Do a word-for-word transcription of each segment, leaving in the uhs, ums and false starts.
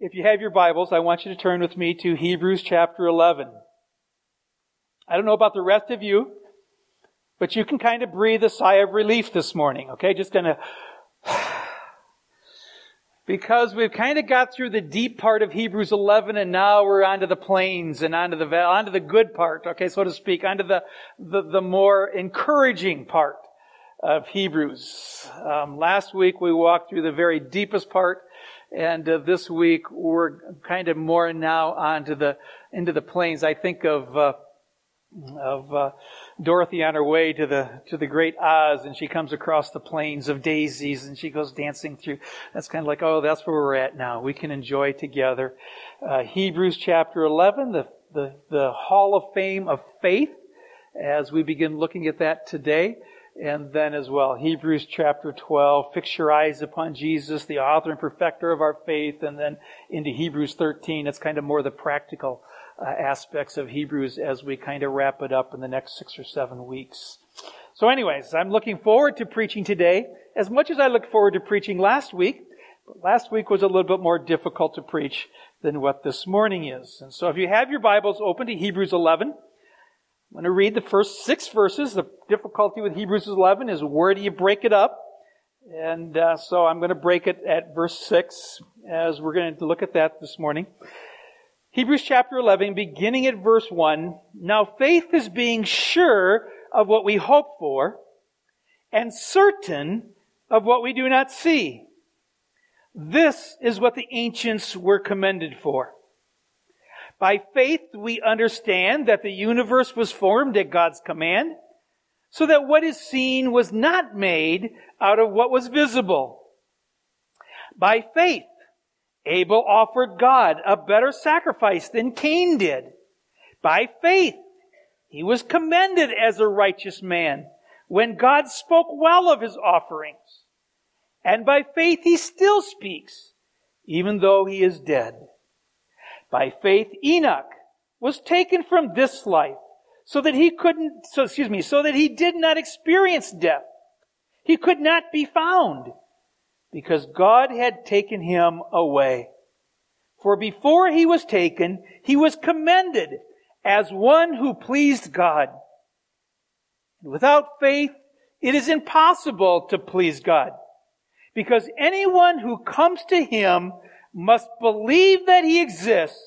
if you have your Bibles, I want you to turn with me to Hebrews chapter eleven. I don't know about the rest of you, but you can kind of breathe a sigh of relief this morning, okay? Just kind of... Because we've kind of got through the deep part of Hebrews eleven, and now we're onto the plains and onto the onto the good part, okay, so to speak, onto the the, the more encouraging part of Hebrews. Um, last week we walked through the very deepest part, and uh, this week we're kind of more now onto the into the plains. I think of uh, of uh, Dorothy on her way to the to the great Oz, and she comes across the plains of daisies, and she goes dancing through. That's kind of like, oh, that's where we're at now. We can enjoy together. Uh, Hebrews chapter eleven, the, the the Hall of Fame of Faith, as we begin looking at that today. And then as well, Hebrews chapter twelve, fix your eyes upon Jesus, the author and perfecter of our faith. And then into Hebrews thirteen, it's kind of more the practical uh, aspects of Hebrews as we kind of wrap it up in the next six or seven weeks. So anyways, I'm looking forward to preaching today as much as I looked forward to preaching last week. But last week was a little bit more difficult to preach than what this morning is. And so if you have your Bibles open to Hebrews eleven, I'm going to read the first six verses. The difficulty with Hebrews eleven is where do you break it up? And uh, so I'm going to break it at verse six as we're going to look at that this morning. Hebrews chapter eleven, beginning at verse one. Now faith is being sure of what we hope for and certain of what we do not see. This is what the ancients were commended for. By faith, we understand that the universe was formed at God's command, so that what is seen was not made out of what was visible. By faith, Abel offered God a better sacrifice than Cain did. By faith, he was commended as a righteous man when God spoke well of his offerings. And by faith, he still speaks, even though he is dead. By faith, Enoch was taken from this life so that he couldn't, so excuse me, so that he did not experience death. He could not be found because God had taken him away. For before he was taken, he was commended as one who pleased God. Without faith, it is impossible to please God, because anyone who comes to him must believe that he exists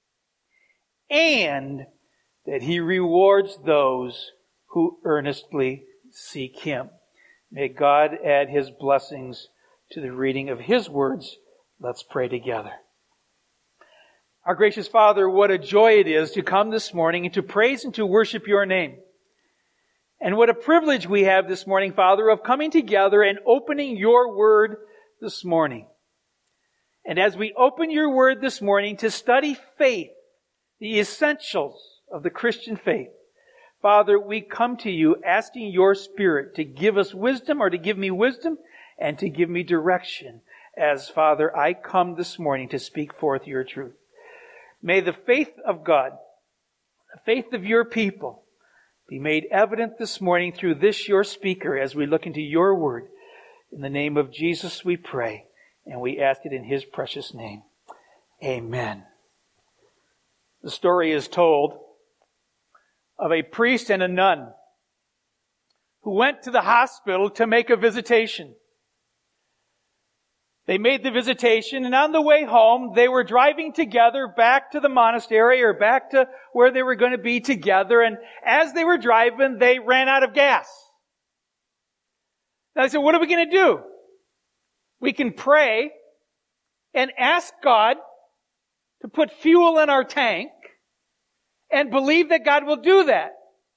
and that he rewards those who earnestly seek him. May God add his blessings to the reading of his words. Let's pray together. Our gracious Father, what a joy it is to come this morning and to praise and to worship your name. And what a privilege we have this morning, Father, of coming together and opening your word this morning. And as we open your word this morning to study faith, the essentials of the Christian faith, Father, we come to you asking your Spirit to give us wisdom, or to give me wisdom, and to give me direction, as, Father, I come this morning to speak forth your truth. May the faith of God, the faith of your people, be made evident this morning through this your speaker as we look into your word. In the name of Jesus we pray, and we ask it in his precious name. Amen. The story is told of a priest and a nun who went to the hospital to make a visitation. They made the visitation, and on the way home, they were driving together back to the monastery or back to where they were going to be together. And as they were driving, they ran out of gas. Now they said, what are we going to do? We can pray and ask God to put fuel in our tank and believe that God will do that.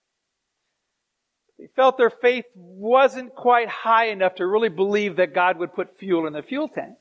They felt their faith wasn't quite high enough to really believe that God would put fuel in the fuel tank.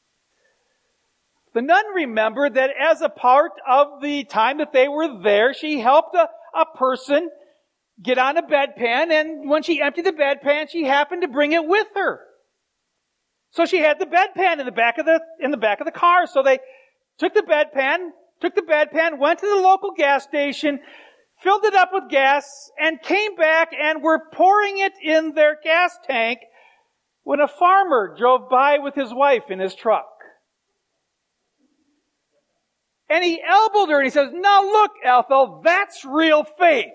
The nun remembered that as a part of the time that they were there, she helped a, a person get on a bedpan, and when she emptied the bedpan, she happened to bring it with her. So she had the bedpan in the back of the in the back of the car. So they took the bedpan, took the bedpan, went to the local gas station, filled it up with gas, and came back and were pouring it in their gas tank when a farmer drove by with his wife in his truck. And he elbowed her and he says, now look, Ethel, that's real faith.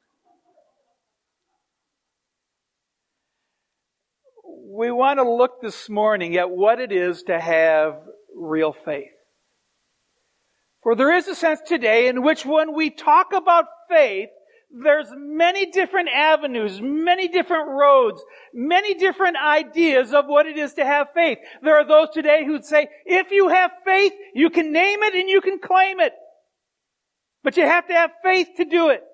We want to look this morning at what it is to have real faith. For there is a sense today in which when we talk about faith, there's many different avenues, many different roads, many different ideas of what it is to have faith. There are those today who say, if you have faith, you can name it and you can claim it. But you have to have faith to do it.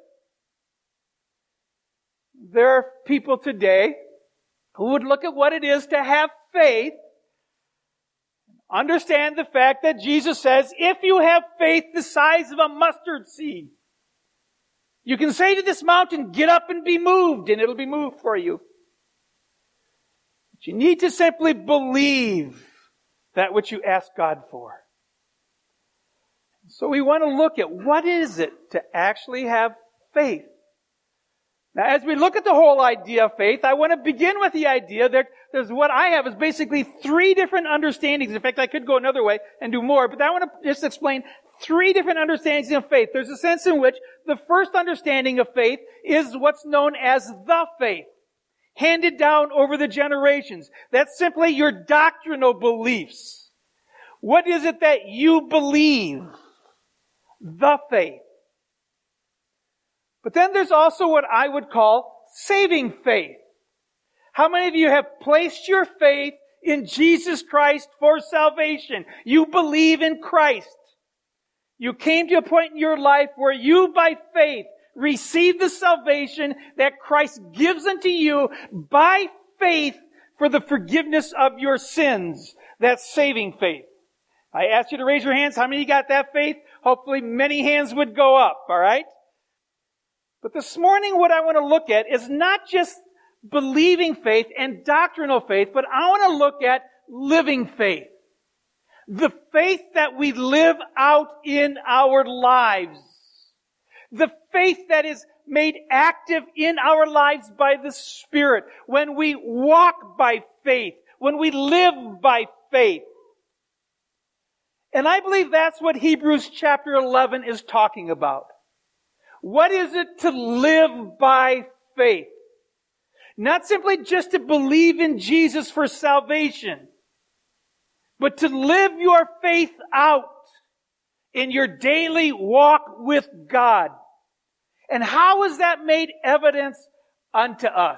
There are people today who would look at what it is to have faith, understand the fact that Jesus says, if you have faith the size of a mustard seed, you can say to this mountain, get up and be moved, and it'll be moved for you. But you need to simply believe that which you ask God for. So we want to look at what is it to actually have faith. Now, as we look at the whole idea of faith, I want to begin with the idea that there's what I have is basically three different understandings. In fact, I could go another way and do more, but I want to just explain three different understandings of faith. There's a sense in which the first understanding of faith is what's known as the faith, handed down over the generations. That's simply your doctrinal beliefs. What is it that you believe? The faith. But then there's also what I would call saving faith. How many of you have placed your faith in Jesus Christ for salvation? You believe in Christ. You came to a point in your life where you, by faith, receive the salvation that Christ gives unto you by faith for the forgiveness of your sins. That's saving faith. I asked you to raise your hands. How many got that faith? Hopefully many hands would go up, all right? But this morning what I want to look at is not just believing faith and doctrinal faith, but I want to look at living faith. The faith that we live out in our lives. The faith that is made active in our lives by the Spirit. When we walk by faith. When we live by faith. And I believe that's what Hebrews chapter eleven is talking about. What is it to live by faith? Not simply just to believe in Jesus for salvation, but to live your faith out in your daily walk with God. And how is that made evidence unto us?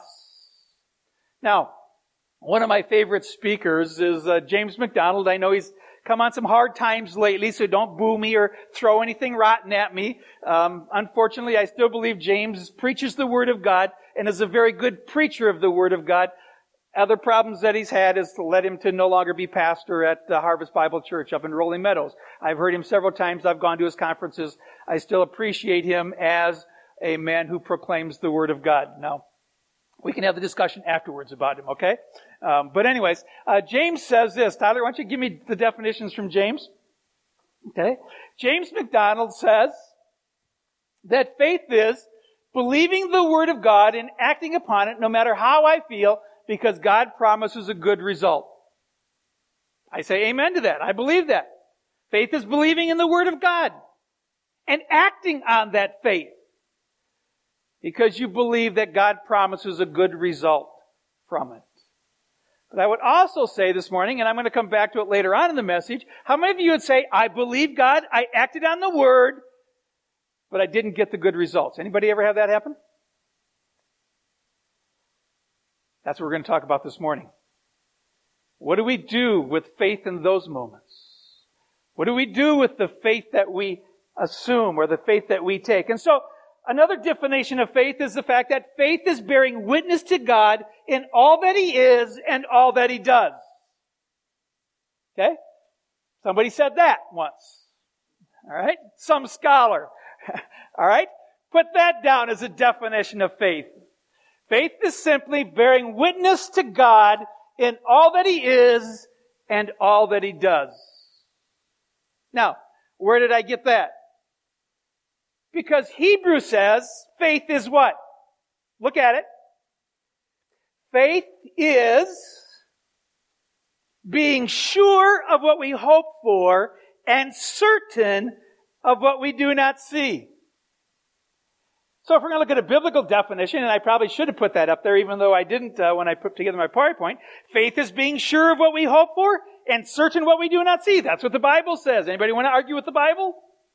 Now, one of my favorite speakers is uh, James MacDonald. I know he's come on some hard times lately, so don't boo me or throw anything rotten at me. Um, unfortunately, I still believe James preaches the Word of God and is a very good preacher of the Word of God. Other problems that he's had is to led him to no longer be pastor at the Harvest Bible Church up in Rolling Meadows. I've heard him several times. I've gone to his conferences. I still appreciate him as a man who proclaims the Word of God. Now, we can have the discussion afterwards about him, okay? Um, but anyways, uh, James says this. Tyler, why don't you give me the definitions from James? Okay. James MacDonald says that faith is believing the Word of God and acting upon it no matter how I feel, because God promises a good result. I say amen to that. I believe that. Faith is believing in the Word of God and acting on that faith because you believe that God promises a good result from it. But I would also say this morning, and I'm going to come back to it later on in the message, how many of you would say, I believe God, I acted on the Word, but I didn't get the good results? Anybody ever have that happen? That's what we're going to talk about this morning. What do we do with faith in those moments? What do we do with the faith that we assume or the faith that we take? And so, another definition of faith is the fact that faith is bearing witness to God in all that He is and all that He does. Okay? Somebody said that once. All right? Some scholar. All right? Put that down as a definition of faith. Faith is simply bearing witness to God in all that He is and all that He does. Now, where did I get that? Because Hebrews says faith is what? Look at it. Faith is being sure of what we hope for and certain of what we do not see. So if we're going to look at a biblical definition, and I probably should have put that up there even though I didn't uh, when I put together my PowerPoint, faith is being sure of what we hope for and certain what we do not see. That's what the Bible says. Anybody want to argue with the Bible?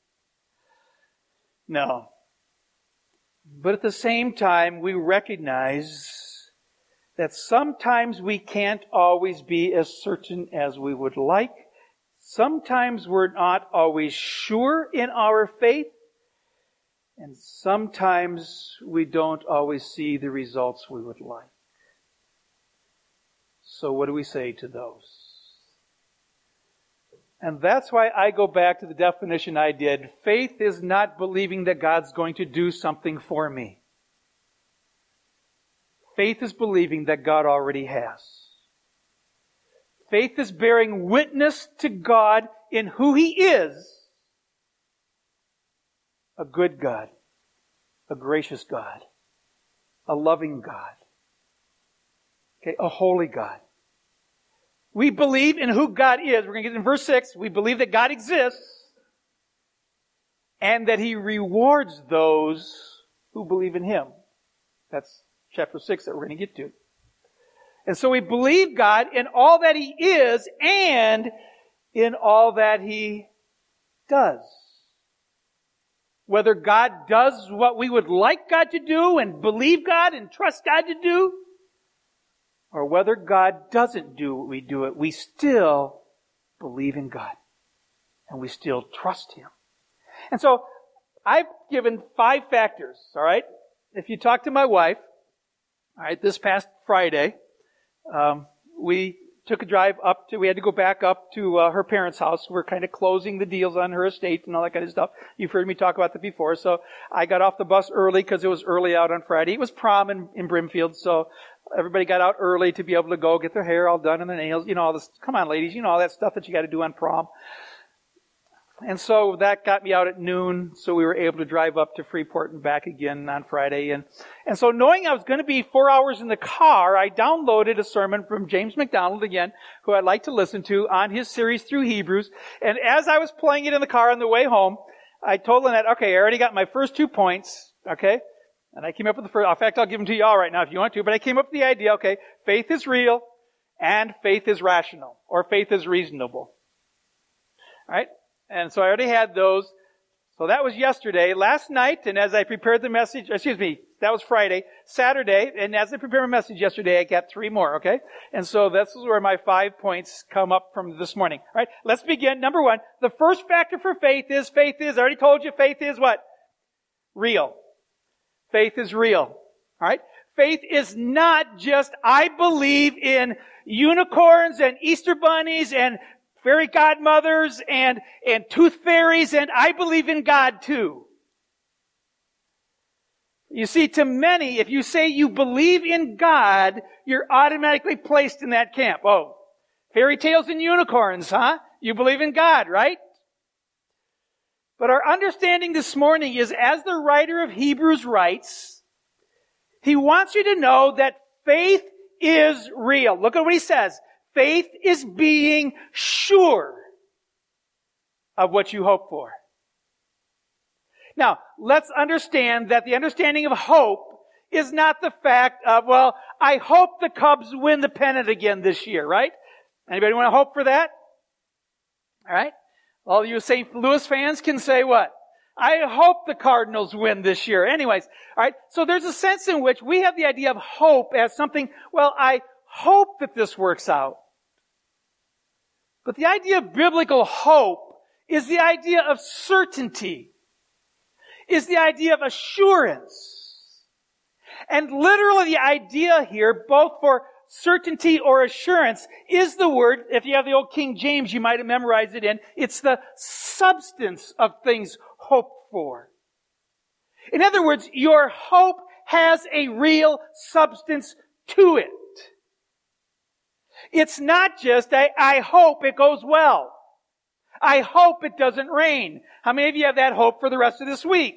No. But at the same time, we recognize that sometimes we can't always be as certain as we would like. Sometimes we're not always sure in our faith. And sometimes we don't always see the results we would like. So what do we say to those? And that's why I go back to the definition I did. Faith is not believing that God's going to do something for me. Faith is believing that God already has. Faith is bearing witness to God in who He is. A good God, a gracious God, a loving God, okay, a holy God. We believe in who God is. We're going to get in verse six. We believe that God exists and that He rewards those who believe in Him. That's chapter six that we're going to get to. And so we believe God in all that He is and in all that He does. Whether God does what we would like God to do and believe God and trust God to do, or whether God doesn't do what we do it, we still believe in God. And we still trust Him. And so, I've given five factors, alright? If you talk to my wife, alright, this past Friday, um, we took a drive up to, we had to go back up to uh, her parents' house. We're kind of closing the deals on her estate and all that kind of stuff. You've heard me talk about that before. So I got off the bus early because it was early out on Friday. It was prom in, in Brimfield, so everybody got out early to be able to go get their hair all done and their nails. You know, all this, come on ladies, you know all that stuff that you got to do on prom. And so that got me out at noon, so we were able to drive up to Freeport and back again on Friday. And, and so knowing I was going to be four hours in the car, I downloaded a sermon from James MacDonald again, who I'd like to listen to, on his series through Hebrews. And as I was playing it in the car on the way home, I told Lynette, okay, I already got my first two points, okay? And I came up with the first, in fact, I'll give them to you all right now if you want to, but I came up with the idea, okay, faith is real and faith is rational, or faith is reasonable. All right? And so I already had those. So that was yesterday. Last night, and as I prepared the message, excuse me, that was Friday, Saturday, and as I prepared my message yesterday, I got three more, okay? And so this is where my five points come up from this morning. All right, let's begin. Number one, the first factor for faith is, faith is, I already told you, faith is what? Real. Faith is real. All right? Faith is not just, I believe in unicorns and Easter bunnies and fairy godmothers and, and tooth fairies, and I believe in God too. You see, to many, if you say you believe in God, you're automatically placed in that camp. Oh, fairy tales and unicorns, huh? You believe in God, right? But our understanding this morning is, as the writer of Hebrews writes, he wants you to know that faith is real. Look at what he says. Faith is being sure of what you hope for. Now, let's understand that the understanding of hope is not the fact of, well, I hope the Cubs win the pennant again this year, right? Anybody want to hope for that? All right? All you Saint Louis fans can say what? I hope the Cardinals win this year. Anyways, all right? So there's a sense in which we have the idea of hope as something, well, I hope that this works out. But the idea of biblical hope is the idea of certainty, is the idea of assurance. And literally the idea here, both for certainty or assurance, is the word, if you have the old King James, you might have memorized it in, it's the substance of things hoped for. In other words, your hope has a real substance to it. It's not just, I, I hope it goes well. I hope it doesn't rain. How many of you have that hope for the rest of this week?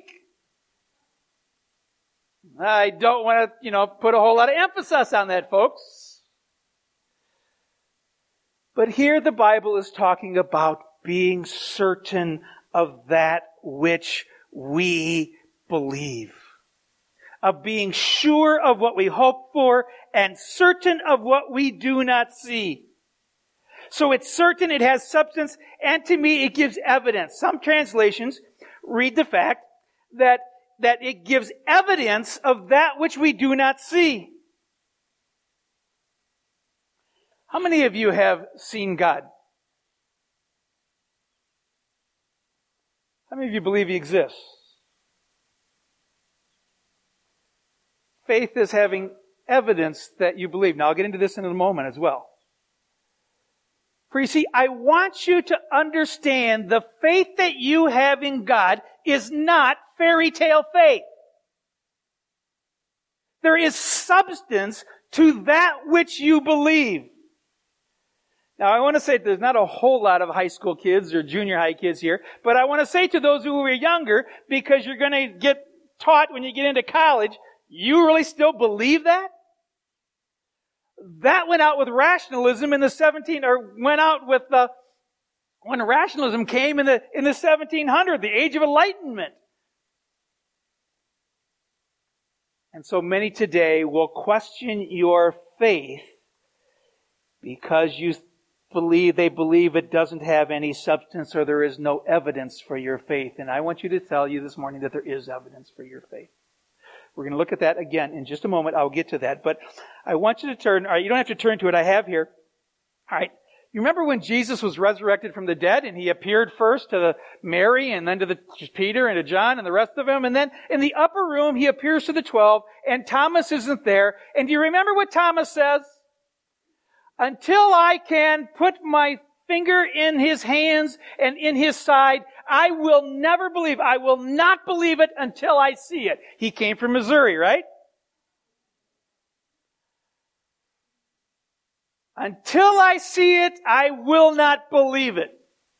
I don't want to, you know, put a whole lot of emphasis on that, folks. But here the Bible is talking about being certain of that which we believe. Of being sure of what we hope for and certain of what we do not see. So it's certain, it has substance, and to me it gives evidence. Some translations read the fact that, that it gives evidence of that which we do not see. How many of you have seen God? How many of you believe He exists? Faith is having evidence that you believe. Now, I'll get into this in a moment as well. For you see, I want you to understand the faith that you have in God is not fairy tale faith. There is substance to that which you believe. Now, I want to say there's not a whole lot of high school kids or junior high kids here, but I want to say to those who are younger, because you're going to get taught when you get into college, you really still believe that? That went out with rationalism in the seventeen, or went out with the, when rationalism came in the, in the seventeen hundreds, the Age of Enlightenment. And so many today will question your faith because you believe, they believe it doesn't have any substance or there is no evidence for your faith. And I want you to tell you this morning that there is evidence for your faith. We're going to look at that again in just a moment. I'll get to that. But I want you to turn, all right, you don't have to turn to it. I have here. All right. You remember when Jesus was resurrected from the dead and He appeared first to the Mary and then to the Peter and to John and the rest of them. And then in the upper room, He appears to the twelve and Thomas isn't there. And do you remember what Thomas says? Until I can put my finger in His hands and in His side, I will never believe. I will not believe it until I see it. He came from Missouri, right? Until I see it, I will not believe it.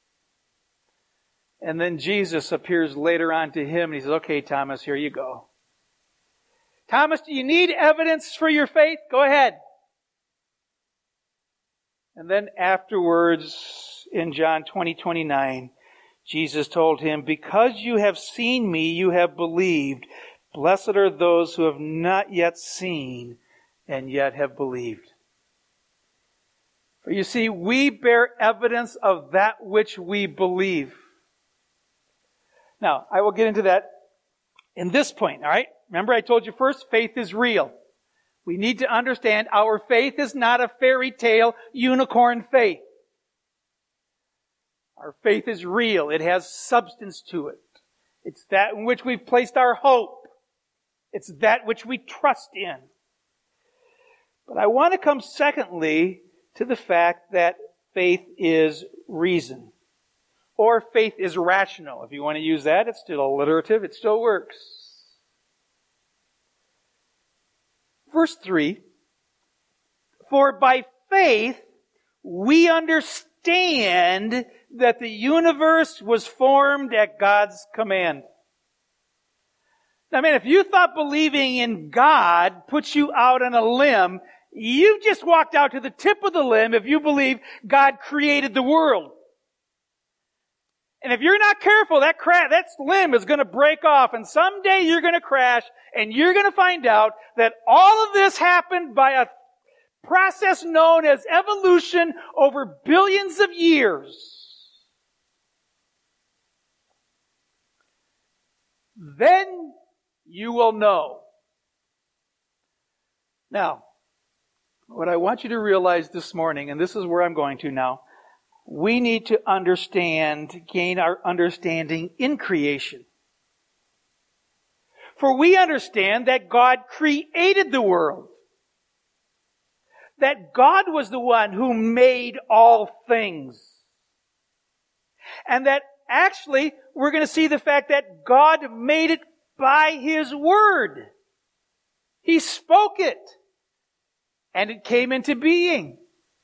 And then Jesus appears later on to him and He says, okay, Thomas, here you go. Thomas, do you need evidence for your faith? Go ahead. And then afterwards, in John twenty, twenty-nine, Jesus told him, because you have seen me, you have believed. Blessed are those who have not yet seen and yet have believed. For you see, we bear evidence of that which we believe. Now, I will get into that in this point, all right? Remember I told you first, faith is real. We need to understand our faith is not a fairy tale unicorn faith. Our faith is real. It has substance to it. It's that in which we've placed our hope. It's that which we trust in. But I want to come secondly to the fact that faith is reason. Or faith is rational. If you want to use that, it's still alliterative. It still works. Verse three, for by faith we understand that the universe was formed at God's command. Now, man, if you thought believing in God puts you out on a limb, you just walked out to the tip of the limb if you believe God created the world. And if you're not careful, that cra- that limb is going to break off, and someday you're going to crash, and you're going to find out that all of this happened by a process known as evolution over billions of years. Then you will know. Now, what I want you to realize this morning, and this is where I'm going to now, we need to understand, gain our understanding in creation. For we understand that God created the world. That God was the one who made all things. And that actually, we're going to see the fact that God made it by His Word. He spoke it. And it came into being.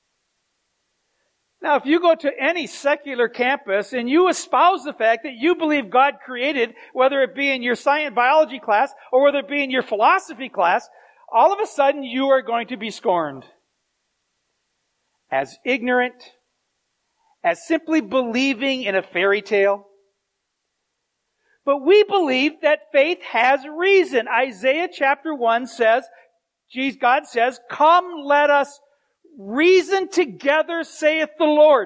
Now, if you go to any secular campus and you espouse the fact that you believe God created, whether it be in your science biology class or whether it be in your philosophy class, all of a sudden you are going to be scorned as ignorant, as simply believing in a fairy tale. But we believe that faith has reason. Isaiah chapter one says, geez, God says, "Come, let us reason together, saith the Lord."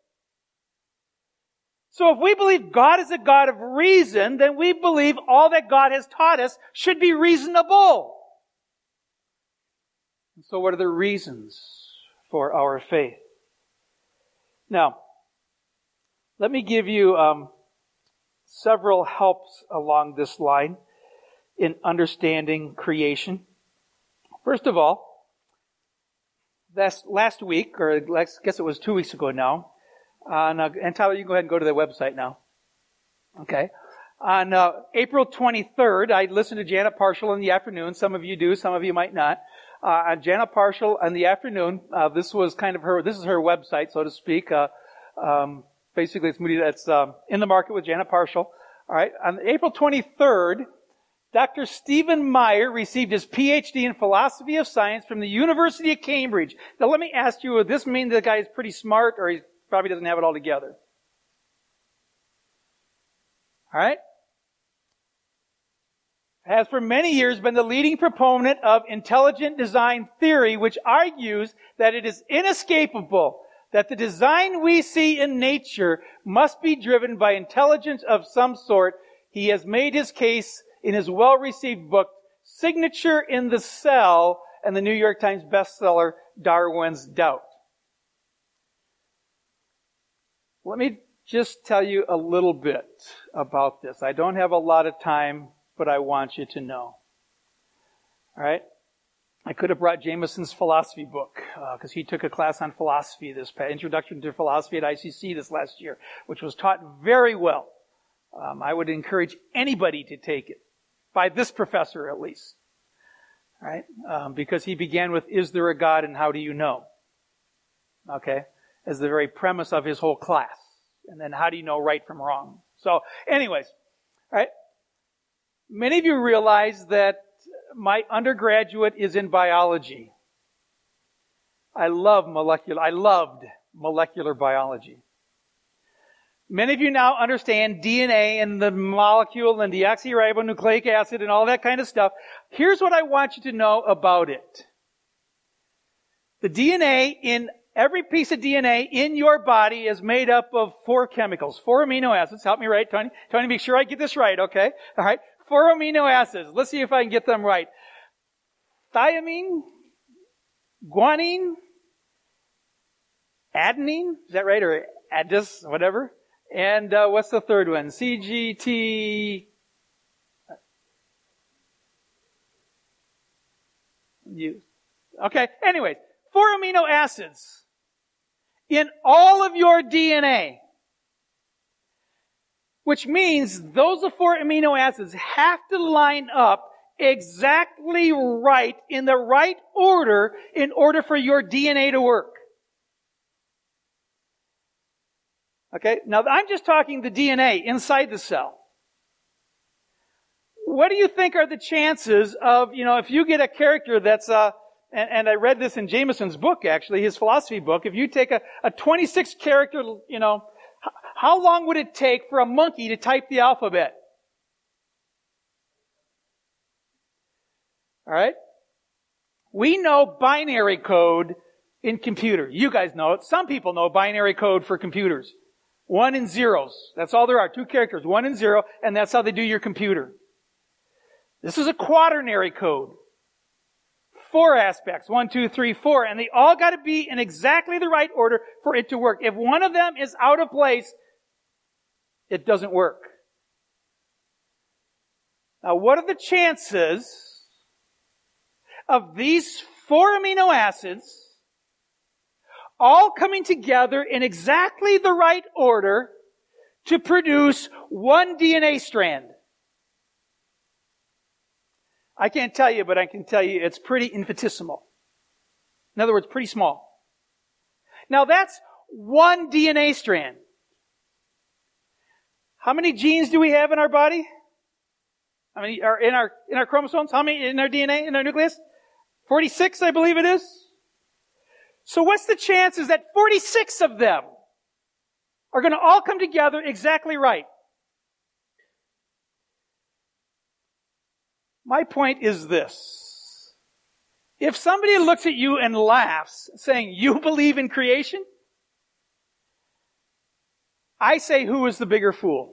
So if we believe God is a God of reason, then we believe all that God has taught us should be reasonable. And so what are the reasons for our faith? Now, let me give you um, several helps along this line in understanding creation. First of all, last, last week, or I guess it was two weeks ago now, on, uh, and Tyler, you can go ahead and go to their website now. Okay. On uh, April twenty-third, I listened to Janet Parshall in the afternoon. Some of you do, some of you might not. Uh, on Janet Parshall in the afternoon, uh, this was kind of her, this is her website, so to speak. Uh, um, basically, it's Moody, that's um, In the Market with Janet Parshall. All right. On April twenty-third, Doctor Stephen Meyer received his P H D in philosophy of science from the University of Cambridge. Now, let me ask you, would this mean the guy is pretty smart, or he probably doesn't have it all together? All right? Has for many years been the leading proponent of intelligent design theory, which argues that it is inescapable that the design we see in nature must be driven by intelligence of some sort. He has made his case in his well-received book, Signature in the Cell, and the New York Times bestseller, Darwin's Doubt. Let me just tell you a little bit about this. I don't have a lot of time, but I want you to know. All right? I could have brought Jameson's philosophy book, because uh, he took a class on philosophy, this Introduction to Philosophy at I C C this last year, which was taught very well. Um, I would encourage anybody to take it, by this professor at least. All right? Um, because he began with, "Is there a God and how do you know?" Okay? As the very premise of his whole class. And then how do you know right from wrong? So, anyways, all right? Many of you realize that my undergraduate is in biology. I love molecular, I loved molecular biology. Many of you now understand D N A and the molecule and deoxyribonucleic acid and all that kind of stuff. Here's what I want you to know about it. The D N A in Every piece of D N A in your body is made up of four chemicals, four amino acids. Help me right, Tony. Tony, make sure I get this right, okay? All right. Four amino acids. Let's see if I can get them right. Thiamine, guanine, adenine. Is that right? Or addis, whatever. And uh, what's the third one? C G T. You. Okay. Anyways, four amino acids in all of your D N A. Which means those four amino acids have to line up exactly right, in the right order, in order for your D N A to work. Okay? Now, I'm just talking the D N A inside the cell. What do you think are the chances of, you know, if you get a character that's, uh, and, and I read this in Jameson's book, actually, his philosophy book, if you take a, a twenty-six character, you know, h- how long would it take for a monkey to type the alphabet? All right? We know binary code in computer. You guys know it. Some people know binary code for computers. One and zeros. That's all there are. Two characters, one and zero, and that's how they do your computer. This is a quaternary code. Four aspects. One, two, three, four. And they all got to be in exactly the right order for it to work. If one of them is out of place, it doesn't work. Now, what are the chances of these four amino acids all coming together in exactly the right order to produce one D N A strand? I can't tell you, but I can tell you it's pretty infinitesimal. In other words, pretty small. Now that's one D N A strand. How many genes do we have in our body? How many are in our, in our chromosomes? How many in our D N A, in our nucleus? forty-six, I believe it is. So what's the chances that forty-six of them are going to all come together exactly right. My point is this. If somebody looks at you and laughs, saying, you believe in creation? I say, who is the bigger fool?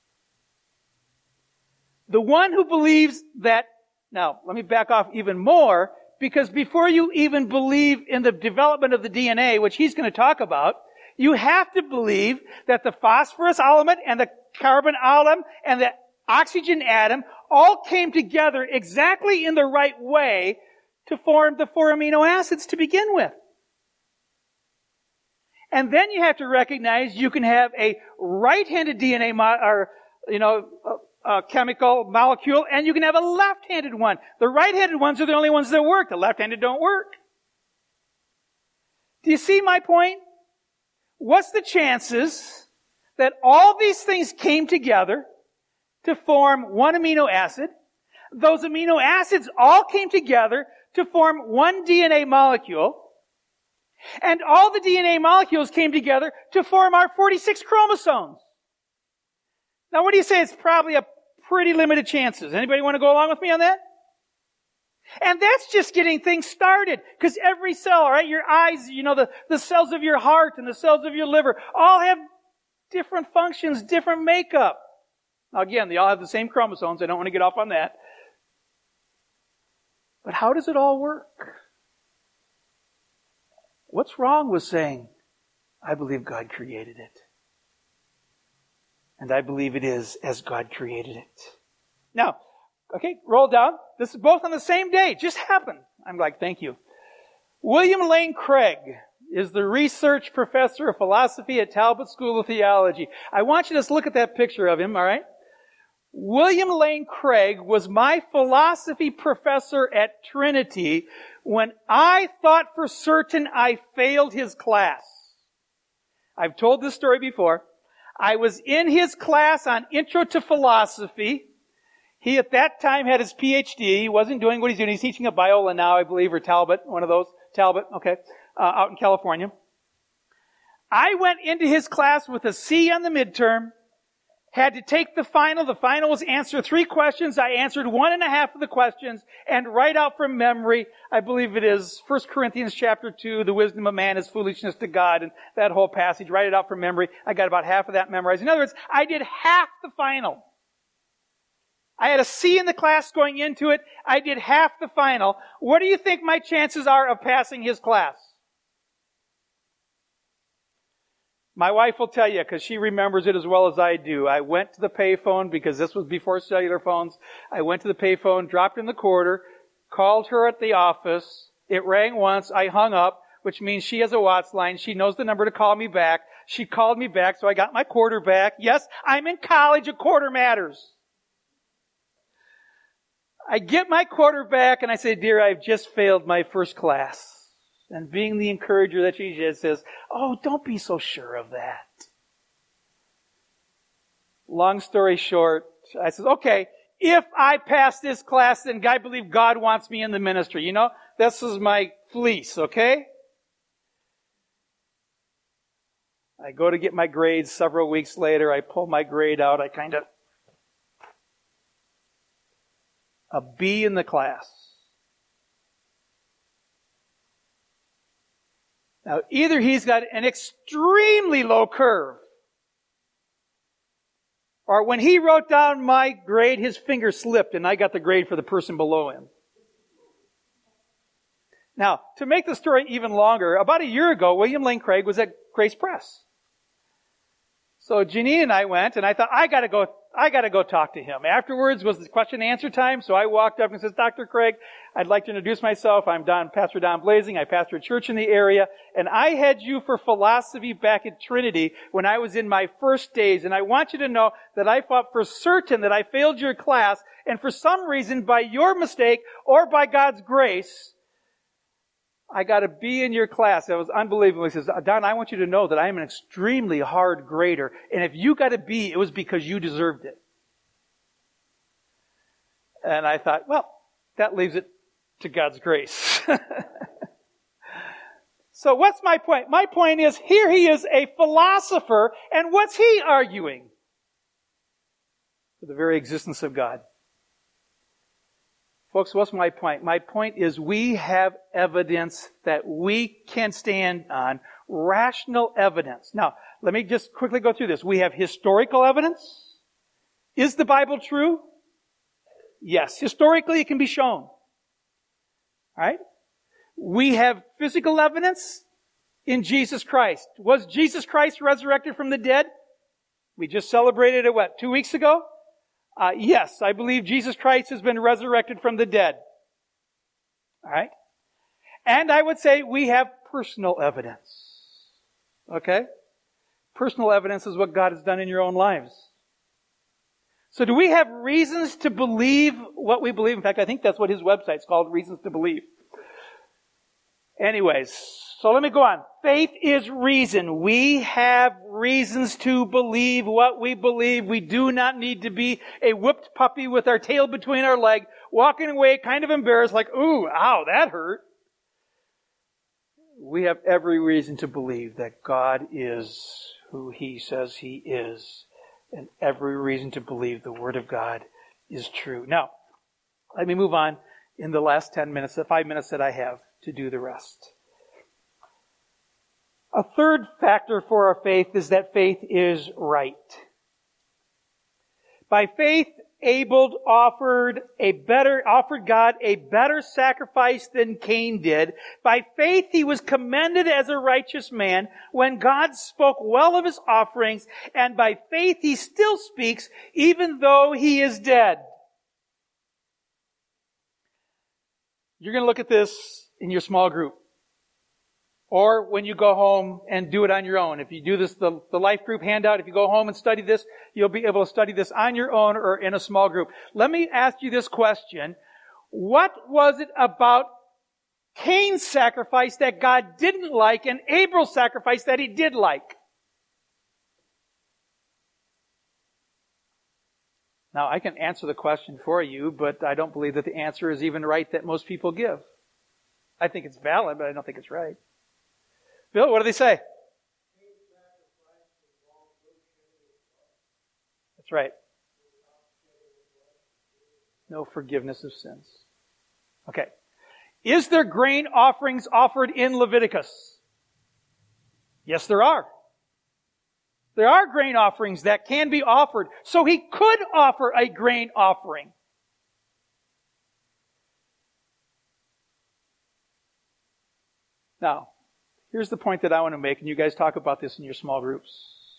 The one who believes that, now, let me back off even more, because before you even believe in the development of the D N A, which he's going to talk about, you have to believe that the phosphorus element and the carbon atom and the oxygen atom all came together exactly in the right way to form the four amino acids to begin with. And then you have to recognize you can have a right-handed D N A mo- or, you know, a, a chemical molecule, and you can have a left-handed one. The right-handed ones are the only ones that work. The left-handed don't work. Do you see my point? What's the chances that all these things came together to form one amino acid? Those amino acids all came together to form one D N A molecule. And all the D N A molecules came together to form our forty-six chromosomes. Now, what do you say? It's probably a pretty limited chances. Anybody want to go along with me on that? And that's just getting things started. Because every cell, all right, your eyes, you know, the, the cells of your heart and the cells of your liver all have different functions, different makeup. Now, again, they all have the same chromosomes. I don't want to get off on that. But how does it all work? What's wrong with saying, I believe God created it? And I believe it is as God created it. Now, okay, roll down. This is both on the same day. Just happened. I'm like, thank you. William Lane Craig is the research professor of philosophy at Talbot School of Theology. I want you to just look at that picture of him, all right? William Lane Craig was my philosophy professor at Trinity when I thought for certain I failed his class. I've told this story before. I was in his class on Intro to Philosophy. He at that time had his P H D. He wasn't doing what he's doing. He's teaching at Biola now, I believe, or Talbot, one of those. Talbot, okay, uh, out in California. I went into his class with a C on the midterm. Had to take the final. The final was answer three questions. I answered one and a half of the questions and write out from memory. I believe it is First Corinthians chapter two, the wisdom of man is foolishness to God, and that whole passage, write it out from memory. I got about half of that memorized. In other words, I did half the final. I had a C in the class going into it. I did half the final. What do you think my chances are of passing his class? My wife will tell you, because she remembers it as well as I do. I went to the payphone, because this was before cellular phones. I went to the payphone, dropped in the quarter, called her at the office. It rang once. I hung up, which means she has a Watts line. She knows the number to call me back. She called me back, so I got my quarter back. Yes, I'm in college. A quarter matters. I get my quarter back, and I say, dear, I've just failed my first class. And being the encourager that she is, says, oh, don't be so sure of that. Long story short, I says, okay, if I pass this class, then I believe God wants me in the ministry. You know, this is my fleece, okay? I go to get my grades several weeks later. I pull my grade out. I kind of, a B in the class. Now, either he's got an extremely low curve, or when he wrote down my grade, his finger slipped and I got the grade for the person below him. Now, to make the story even longer, about a year ago, William Lane Craig was at Grace Press. So Janine and I went, and I thought, I gotta go, I gotta go talk to him. Afterwards was the question and answer time, so I walked up and says, Doctor Craig, I'd like to introduce myself. I'm Don, Pastor Don Blazing. I pastor a church in the area, and I had you for philosophy back at Trinity when I was in my first days, and I want you to know that I thought for certain that I failed your class, and for some reason, by your mistake or by God's grace, I got a B in your class. That was unbelievable. He says, Don, I want you to know that I am an extremely hard grader. And if you got a B, it was because you deserved it. And I thought, well, that leaves it to God's grace. So what's my point? My point is, here he is a philosopher, and what's he arguing? For the very existence of God. Folks, what's my point? My point is we have evidence that we can stand on, rational evidence. Now, let me just quickly go through this. We have historical evidence. Is the Bible true? Yes. Historically, it can be shown. All right? We have physical evidence in Jesus Christ. Was Jesus Christ resurrected from the dead? We just celebrated it, what, two weeks ago? Uh, yes, I believe Jesus Christ has been resurrected from the dead. All right? And I would say we have personal evidence. Okay? Personal evidence is what God has done in your own lives. So do we have reasons to believe what we believe? In fact, I think that's what his website's called, Reasons to Believe. Anyways, so let me go on. Faith is reason. We have reasons to believe what we believe. We do not need to be a whipped puppy with our tail between our legs, walking away kind of embarrassed like, ooh, ow, that hurt. We have every reason to believe that God is who he says he is, and every reason to believe the Word of God is true. Now, let me move on in the last ten minutes, the five minutes that I have to do the rest. A third factor for our faith is that faith is right. By faith, Abel offered a better, offered God a better sacrifice than Cain did. By faith, he was commended as a righteous man when God spoke well of his offerings, and by faith he still speaks even though he is dead. You're going to look at this in your small group. Or when you go home and do it on your own. If you do this, the, the life group handout, if you go home and study this, you'll be able to study this on your own or in a small group. Let me ask you this question. What was it about Cain's sacrifice that God didn't like and Abel's sacrifice that he did like? Now, I can answer the question for you, but I don't believe that the answer is even right that most people give. I think it's valid, but I don't think it's right. Bill, what do they say? That's right. No forgiveness of sins. Okay. Is there grain offerings offered in Leviticus? Yes, there are. There are grain offerings that can be offered. So he could offer a grain offering. Now, here's the point that I want to make, and you guys talk about this in your small groups.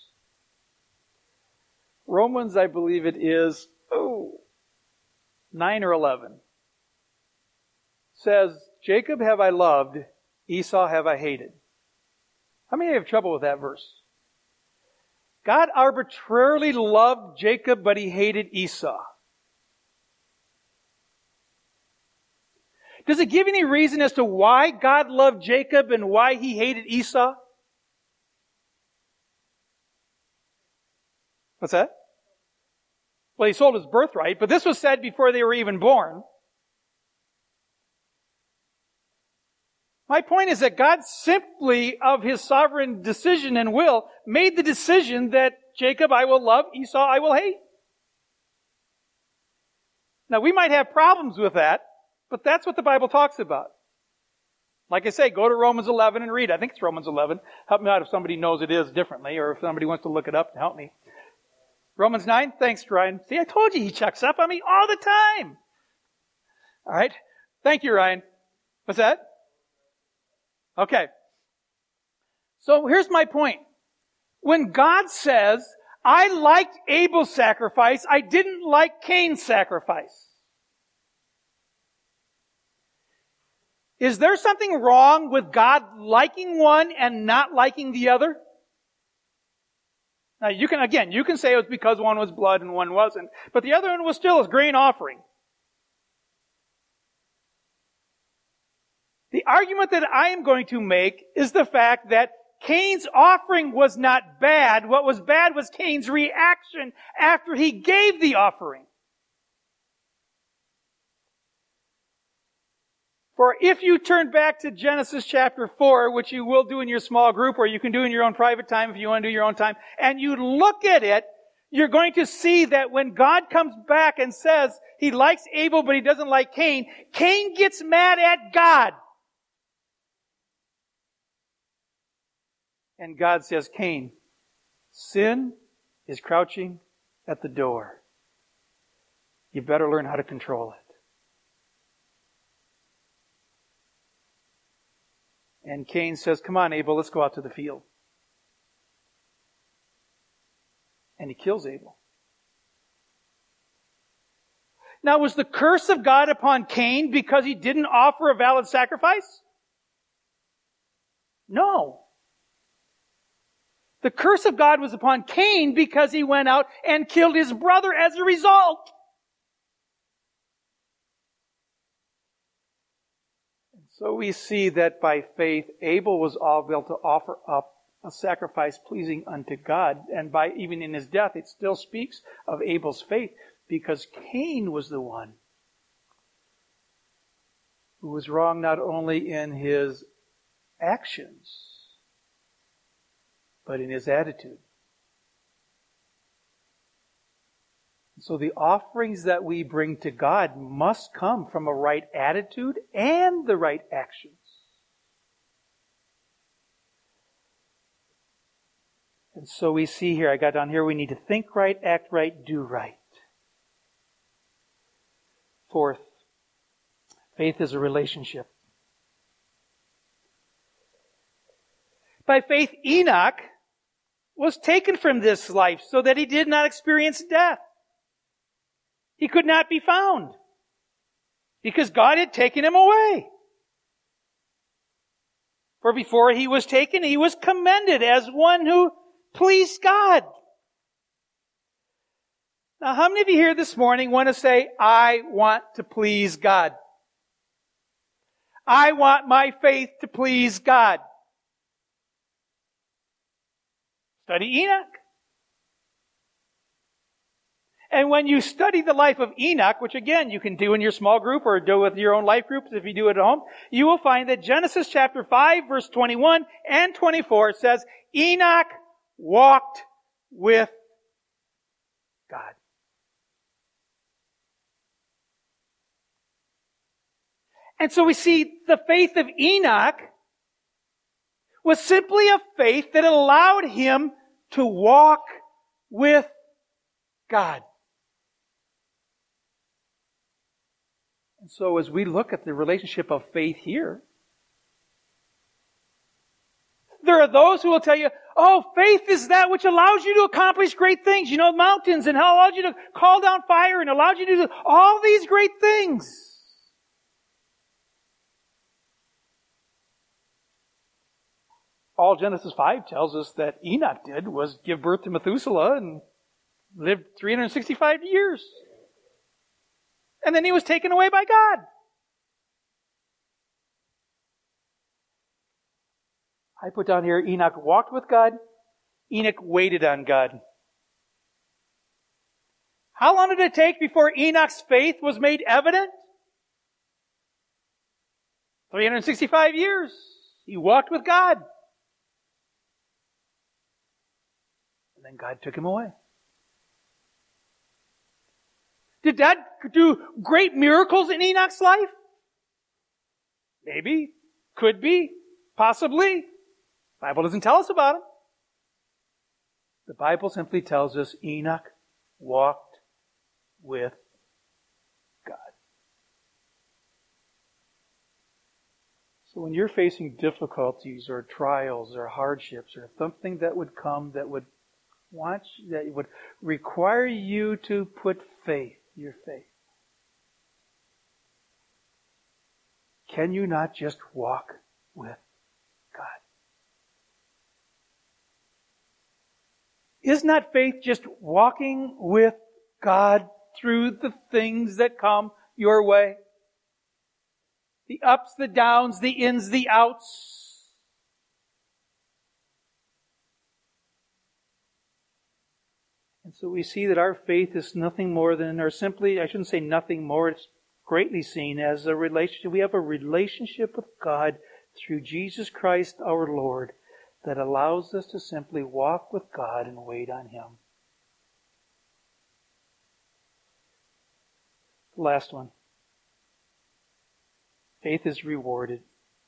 Romans, I believe it is, oh, nine or eleven, says, Jacob have I loved, Esau have I hated. How many have trouble with that verse? God arbitrarily loved Jacob, but he hated Esau. Does it give any reason as to why God loved Jacob and why he hated Esau? What's that? Well, he sold his birthright, but this was said before they were even born. My point is that God simply, of his sovereign decision and will, made the decision that Jacob I will love, Esau I will hate. Now, we might have problems with that, but that's what the Bible talks about. Like I say, go to Romans eleven and read. I think it's Romans eleven. Help me out if somebody knows it is differently, or if somebody wants to look it up to help me. Romans nine? Thanks, Ryan. See, I told you he checks up on me all the time. All right. Thank you, Ryan. What's that? Okay. So here's my point. When God says, I liked Abel's sacrifice, I didn't like Cain's sacrifice. Is there something wrong with God liking one and not liking the other? Now you can, again, you can say it was because one was blood and one wasn't, but the other one was still a grain offering. The argument that I am going to make is the fact that Cain's offering was not bad. What was bad was Cain's reaction after he gave the offering. For if you turn back to Genesis chapter four, which you will do in your small group, or you can do in your own private time if you want to do your own time, and you look at it, you're going to see that when God comes back and says he likes Abel but he doesn't like Cain, Cain gets mad at God. And God says, Cain, sin is crouching at the door. You better learn how to control it. And Cain says, come on, Abel, let's go out to the field. And he kills Abel. Now, was the curse of God upon Cain because he didn't offer a valid sacrifice? No. The curse of God was upon Cain because he went out and killed his brother as a result. So we see that by faith, Abel was able to offer up a sacrifice pleasing unto God. And by even in his death, it still speaks of Abel's faith because Cain was the one who was wrong not only in his actions, but in his attitude. So the offerings that we bring to God must come from a right attitude and the right actions. And so we see here, I got down here, we need to think right, act right, do right. Fourth, faith is a relationship. By faith, Enoch was taken from this life so that he did not experience death. He could not be found because God had taken him away. For before he was taken, he was commended as one who pleased God. Now, how many of you here this morning want to say, I want to please God? I want my faith to please God. Study Enoch. And when you study the life of Enoch, which again you can do in your small group or do with your own life groups if you do it at home, you will find that Genesis chapter five verse twenty-one and twenty-four says, Enoch walked with God. And so we see the faith of Enoch was simply a faith that allowed him to walk with God. And so as we look at the relationship of faith here, there are those who will tell you, oh, faith is that which allows you to accomplish great things. You know, mountains, and how allows you to call down fire and allows you to do all these great things. All Genesis five tells us that Enoch did was give birth to Methuselah and lived three hundred sixty-five years. And then he was taken away by God. I put down here, Enoch walked with God. Enoch waited on God. How long did it take before Enoch's faith was made evident? three hundred sixty-five years. He walked with God. And then God took him away. Did God do great miracles in Enoch's life? Maybe. Could be. Possibly. The Bible doesn't tell us about them. The Bible simply tells us Enoch walked with God. So when you're facing difficulties or trials or hardships or something that would come that would want you, that would require you to put faith, your faith, can you not just walk with God? Is not faith just walking with God through the things that come your way? The ups, the downs, the ins, the outs. And so we see that our faith is nothing more than, or simply, I shouldn't say nothing more, it's greatly seen as a relationship. We have a relationship with God through Jesus Christ our Lord that allows us to simply walk with God and wait on Him. Last one. Faith is rewarded.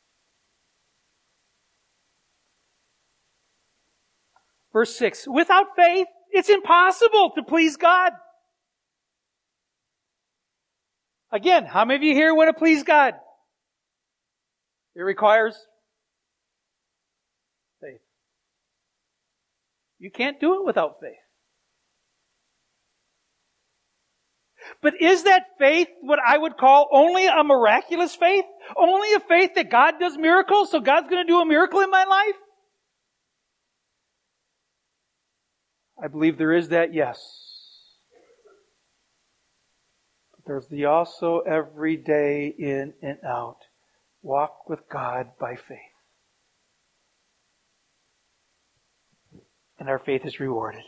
Verse six, without faith, it's impossible to please God. Again, how many of you here want to please God? It requires faith. You can't do it without faith. But is that faith what I would call only a miraculous faith? Only a faith that God does miracles, so God's going to do a miracle in my life? I believe there is that, yes. But there's the also every day in and out. Walk with God by faith. And our faith is rewarded.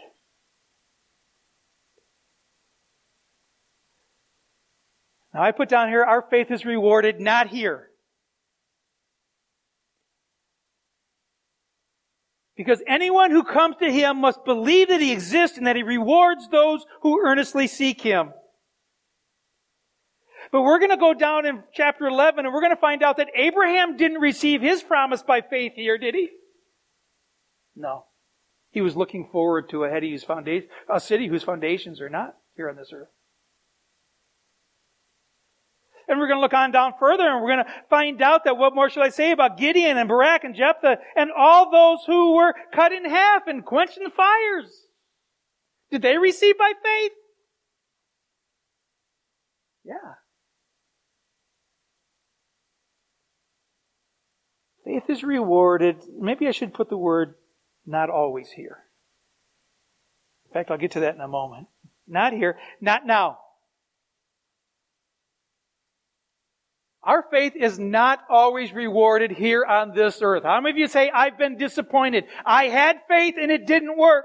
Now I put down here, our faith is rewarded, not here. Because anyone who comes to Him must believe that He exists and that He rewards those who earnestly seek Him. But we're going to go down in chapter eleven and we're going to find out that Abraham didn't receive his promise by faith here, did he? No. He was looking forward to a, head whose foundation, a city whose foundations are not here on this earth. And we're going to look on down further and we're going to find out that what more shall I say about Gideon and Barak and Jephthah and all those who were cut in half and quenched in the fires. Did they receive by faith? Yeah. Faith is rewarded. Maybe I should put the word not always here. In fact, I'll get to that in a moment. Not here, not now. Our faith is not always rewarded here on this earth. How many of you say, I've been disappointed? I had faith and it didn't work.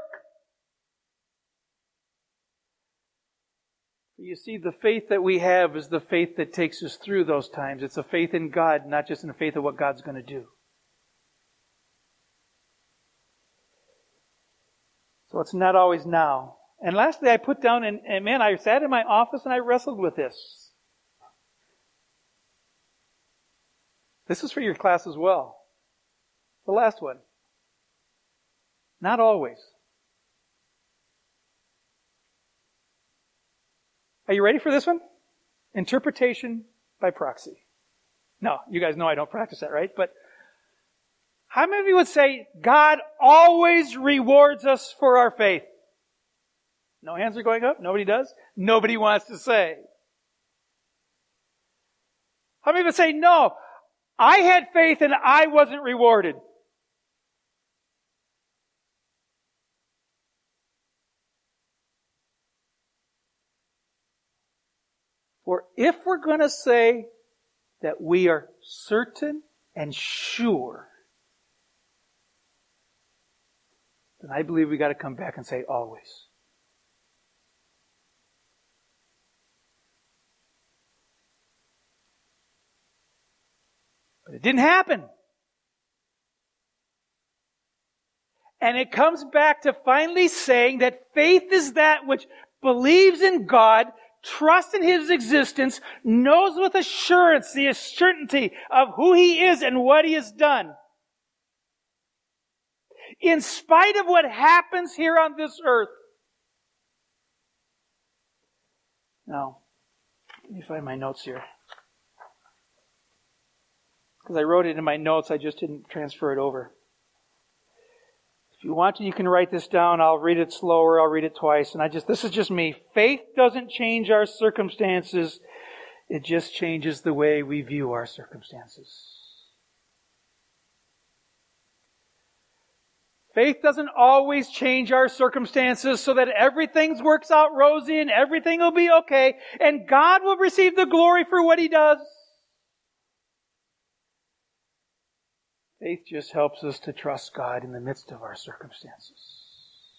You see, the faith that we have is the faith that takes us through those times. It's a faith in God, not just in the faith of what God's going to do. So it's not always now. And lastly, I put down, and, and man, I sat in my office and I wrestled with this. This is for your class as well. The last one. Not always. Are you ready for this one? Interpretation by proxy. No, you guys know I don't practice that, right? But how many of you would say God always rewards us for our faith? No hands are going up? Nobody does? Nobody wants to say. How many would say no? I had faith and I wasn't rewarded. For if we're going to say that we are certain and sure, then I believe we got to come back and say always. But it didn't happen. And it comes back to finally saying that faith is that which believes in God, trusts in His existence, knows with assurance the certainty of who He is and what He has done. In spite of what happens here on this earth. Now, let me find my notes here. Because I wrote it in my notes, I just didn't transfer it over. If you want to, you can write this down. I'll read it slower. I'll read it twice. And I just, this is just me. Faith doesn't change our circumstances. It just changes the way we view our circumstances. Faith doesn't always change our circumstances so that everything works out rosy and everything will be okay. And God will receive the glory for what He does. Faith just helps us to trust God in the midst of our circumstances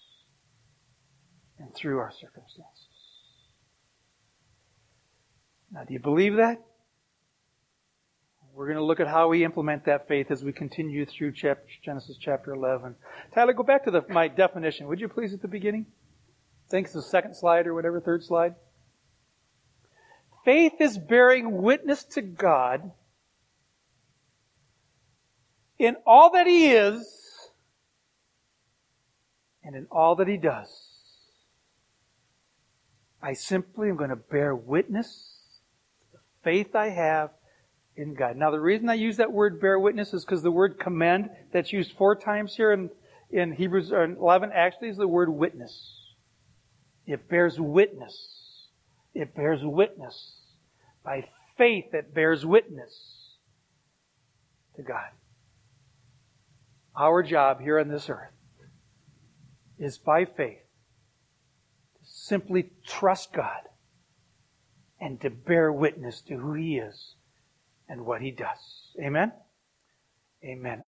and through our circumstances. Now, do you believe that? We're going to look at how we implement that faith as we continue through chapter, Genesis chapter eleven. Tyler, go back to the, my definition, would you please, at the beginning? I think it's the second slide or whatever, third slide. Faith is bearing witness to God in all that He is and in all that He does. I simply am going to bear witness to the faith I have in God. Now, the reason I use that word bear witness is because the word commend that's used four times here in, in Hebrews eleven actually is the word witness. It bears witness. It bears witness. By faith, it bears witness to God. Our job here on this earth is by faith to simply trust God and to bear witness to who He is and what He does. Amen? Amen.